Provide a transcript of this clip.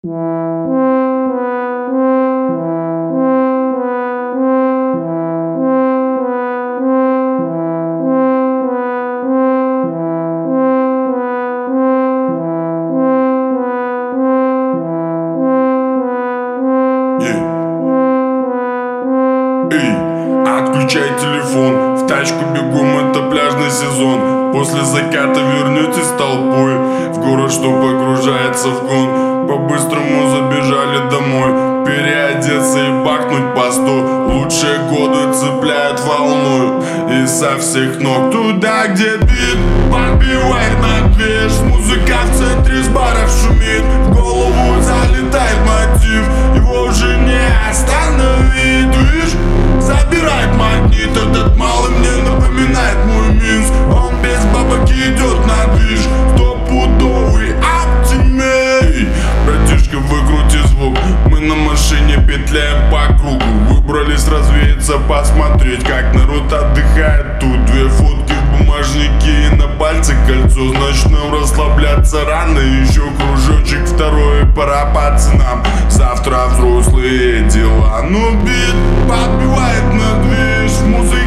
Отключай телефон, в тачку бегом, это пляжный сезон. После заката вернетесь толпой в город, что погружается в гон. По-быстрому забежали домой, переодеться и бахнуть по 100. Лучшие годы цепляют волной и со всех ног туда, где бит подбивает на движ. Музыка в центре с баров шумит, в голову залетает мотив, его уже не остановить. Видишь, забирает магнит, этот малый мне напоминает мой Минск. Он без бабок идет на движ, стопудовый оптимей. Братишка, выкрути звук, мы на машине петляем по кругу. Выбрались развеяться, посмотреть, как народ отдыхает тут. 2 фотки в бумажнике и на пальце кольцо, значит нам расслабляться рано. Еще кружочек второй, пора пацанам, завтра взрослые дела. Ну бит подбивает на движ, музыка